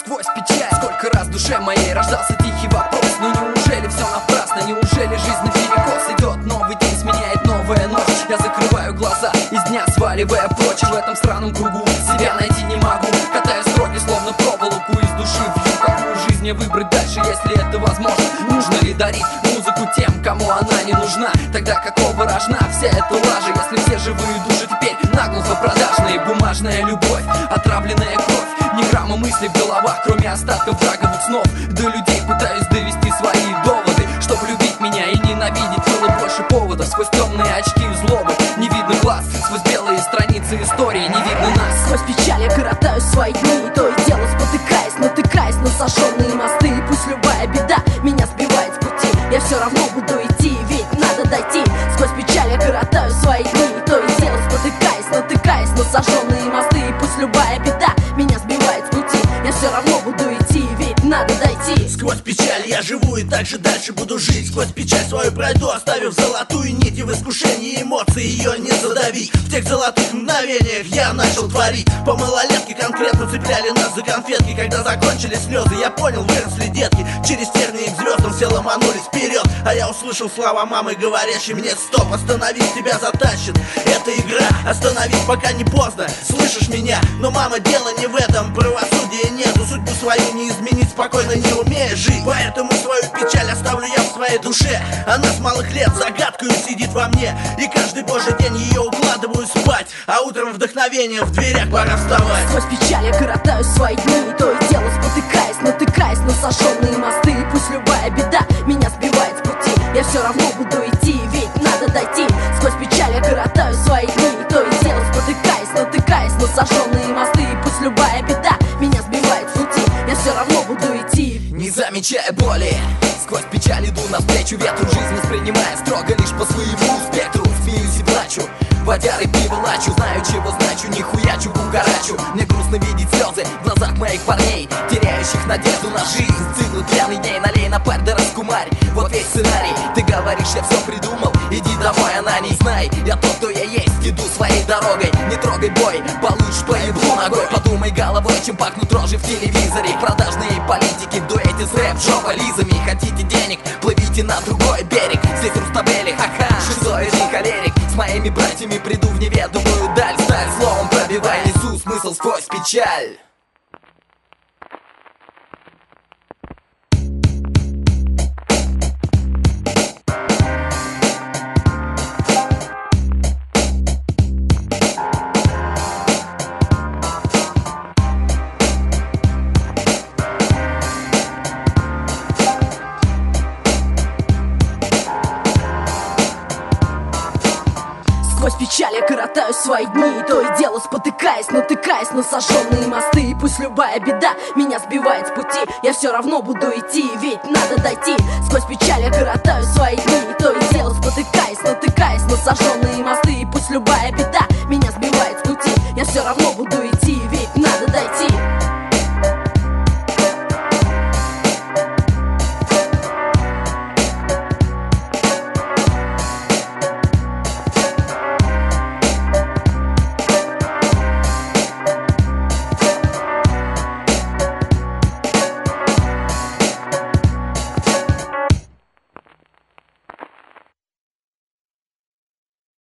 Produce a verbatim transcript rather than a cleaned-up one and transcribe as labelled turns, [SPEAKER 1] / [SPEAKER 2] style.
[SPEAKER 1] сквозь печаль. Сколько раз в душе моей рождался тихий вопрос: ну неужели все напрасно, неужели жизнь наперекос? Идет новый день, сменяет новая ночь. Я закрываю глаза, из дня сваливая прочь. В этом странном кругу себя найти не могу. Катаю строки, словно проволоку, из души вью, какую жизнь мне выбрать дальше, если это возможно. Нужно ли дарить музыку тем, кому она не нужна? Тогда какого рожна вся эта лажа, если все живые души теперь наглухо продажные? Бумажная любовь, отравленная кровь, ни грамма мыслей в головах, кроме остатков враговых снов. До людей пытаюсь довести свои доводы, чтобы любить меня и ненавидеть было больше поводов. Сквозь темные очки злобы не видно глаз, сквозь белые страницы истории не видно нас.
[SPEAKER 2] Сквозь печаль я коротаю свои дни, то и дело спотыкаясь, натыкаясь на сожженные мосты. И пусть любая беда меня сбивает с пути, я все равно буду идти, ведь надо дойти. Сквозь печаль я коротаю свои дни, то и дело спотыкаясь, натыкаясь на сожженные мосты. И пусть любая беда меня сбивает с пути, я все равно буду идти, ведь надо дойти.
[SPEAKER 3] Сквозь печаль я живу и так же дальше буду жить. Сквозь печаль свою пройду, оставив золотую нить. И в искушении эмоций ее не задавить. В тех золотых мгновениях я начал творить. По малолетке конкретно цепляли нас за конфетки. Когда закончились слезы, я понял, выросли детки. Через тернии к звездам все ломанулись вперед. А я услышал слова мамы, говорящей мне: стоп, остановись, тебя затащит эта игра. Остановись, пока не поздно, слышишь меня? Но, мама, дело не в этом, правосудия нету. Судьбу свою не изменить, спокойно не умеешь жить. Поэтому свою печаль оставлю я в своей душе. Она с малых лет загадкою сидит во мне. И каждый божий день ее укладываю спать. А утром вдохновение в дверях, пора вставать.
[SPEAKER 2] Сквозь печаль я коротаю свои дни, то и дело спотыкаясь, натыкаясь на сожженные мосты. И пусть любая беда меня сбивает с пути, я все равно буду идти, ведь надо дойти. Сквозь печаль я коротаю свои дни, то и дело спотыкаясь, натыкаясь на сожженные мосты. И пусть любая беда меня сбивает с пути, я все равно буду идти,
[SPEAKER 1] не замечая боли. Сквозь печаль иду навстречу ветру, жизнь воспринимая строго лишь по своему спектру. Смеюсь и плачу, водяры пиво лачу, знаю, чего значу, нихуячу, кукарачу. Мне грустно видеть слезы в глазах моих парней, теряющих надежду на жизнь. Циклы пьяных дней, налей на парь, да раскумарь. Вот весь сценарий, ты говоришь, я все придумал, иди домой, она не знай. Я тот, кто я есть, иду своей дорогой. Не трогай бой, получишь по еблу ногой. Подумай головой, чем пахнут рожи в телевизоре. Продажные политики в дуэте с рэп-шоу-лизами. Хотите денег, плывите на другой берег. Здесь Руставели, ха-ха, шизоидный холерик. С моими братьями приду в неведомую даль. Сталь словом пробивай, несу смысл сквозь печаль.
[SPEAKER 2] Сквозь печаль я коротаю свои дни, то и дело спотыкаясь, натыкаясь на сожженные мосты. И пусть любая беда меня сбивает с пути, я все равно буду идти, ведь надо дойти. Сквозь печаль я коротаю свои дни, то и дело спотыкаясь, натыкаясь на сожженные мосты. И пусть любая беда меня сбивает с пути, я все равно буду идти, ведь надо дойти.